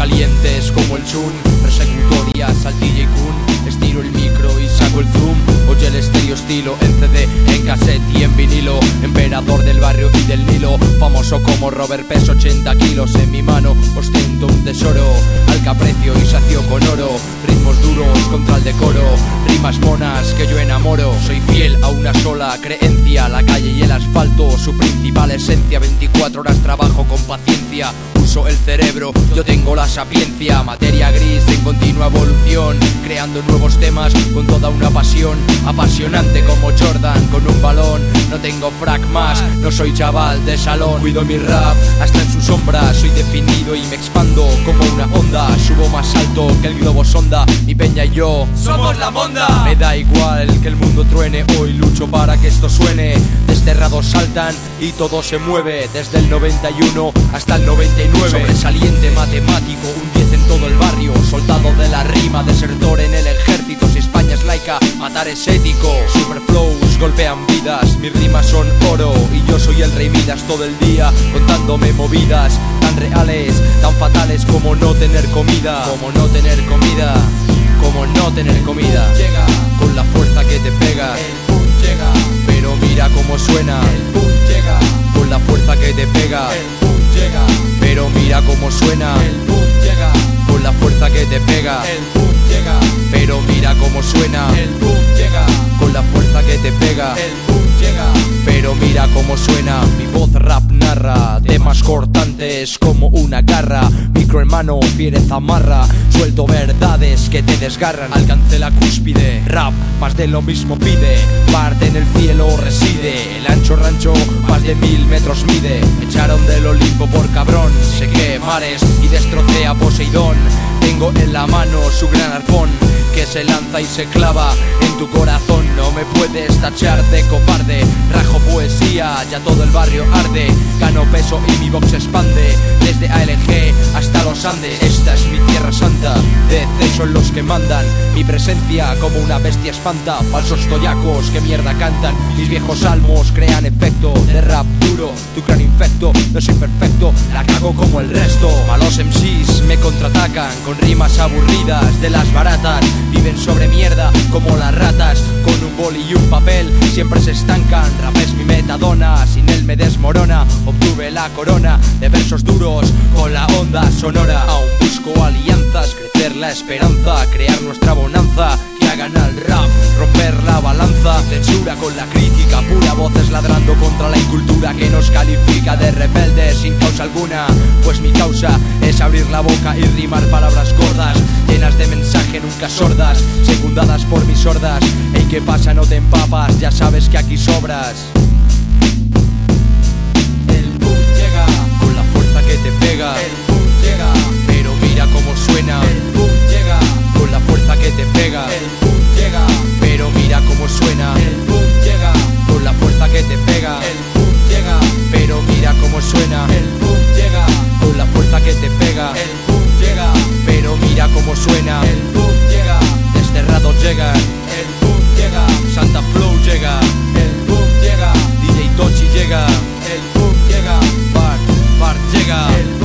calientes como el Sun, persecutorias al DJ Kun. Estiro el micro y saco el zoom. Oye el estéreo estilo en CD, en cassette y en vinilo. Emperador del barrio y del Nilo, famoso como Robert, peso 80 kilos. En mi mano ostento un tesoro, al que aprecio y sacio con oro. Ritmos duros contra el decoro, rimas monas que yo enamoro. Soy fiel a una sola creencia, la calle y el asfalto, su principal esencia. 24 horas trabajo con paciencia, uso el cerebro, yo tengo la sapiencia. Materia gris en continua evolución, creando nuevos temas con toda una pasión. Apasionante como Jordan con un balón, no tengo frac más, no soy chaval de salón. Cuido mi rap hasta en su sombra, soy definido y me expando como una onda. Subo más alto que el globo sonda, mi peña y yo somos la monda. Me da igual que el mundo truene, hoy lucho para que esto suene. Desterrados saltan y todo se mueve, desde el 91 hasta el 99. Sobresaliente matemático, un 10 en todo el barrio. Soldado de la rima, desertor en el ejército. Si España es laica, matar es ético. Super flows golpean vidas, mis rimas son oro y yo soy el rey Midas todo el día contándome movidas tan reales, tan fatales como no tener comida. Como no tener comida, como no tener comida. Llega con la fuerza que te pega, el boom llega, pero mira cómo suena. El boom llega con la fuerza que te pega, el boom llega, pero mira cómo suena. El boom llega con la fuerza que te pega, el boom llega, pero mira cómo suena. El boom llega con la fuerza que te pega, el boom llega, pero mira cómo suena. Mi voz rap narra temas cortantes como una garra. Micro en mano, fiereza amarra, suelto verdades que te desgarran. Alcancé la cúspide, rap más de lo mismo pide. Parte en el cielo reside, el ancho rancho más de 1000 metros mide. Me echaron del Olimpo por cabrón, sequé mares y destrocé a Poseidón. Tengo en la mano su gran arpón que se lanza y se clava en tu corazón. No me puedes tachar de cobarde, rajo poesía, ya todo el barrio arde. Gano peso y mi box se expande, desde ALG hasta los Andes. Esta es mi tierra santa, DC son los que mandan. Mi presencia como una bestia espanta, falsos toyacos que mierda cantan. Mis viejos salmos crean efecto de rap duro, tu cráneo infecto. No soy perfecto, la cago como el resto. Malos MCs me contraatacan con rimas aburridas de las baratas. Viven sobre mierda como las ratas, con un boli y un papel siempre se estancan. Rap es mi metadona, sin él me desmorona. Obtuve la corona de versos duros con la onda sonora. Aún busco alianzas, crecer la esperanza, crear nuestra bonanza que hagan al rap romper la balanza. Censura con la crítica, pura voces ladrando contra la incultura que nos califica de rebeldes sin causa alguna. Pues mi causa es abrir la boca y rimar palabras gordas, llenas de mensaje nunca sordas, secundadas por mis sordas. Ey, ¿qué pasa? No te empapas, ya sabes que aquí sobras. El boom llega con la fuerza que te pega, el boom llega, pero mira cómo suena. El boom llega con la fuerza que te pega, el boom llega, pero mira cómo suena. El boom llega con la fuerza que te pega, el boom llega, pero mira cómo suena. El boom llega con la fuerza que te pega, el boom llega, pero mira cómo suena. El boom llega, desterrados llegan. El boom llega, Santa Flow llega. El boom llega, DJ Tochi llega. El boom llega, Bart llega.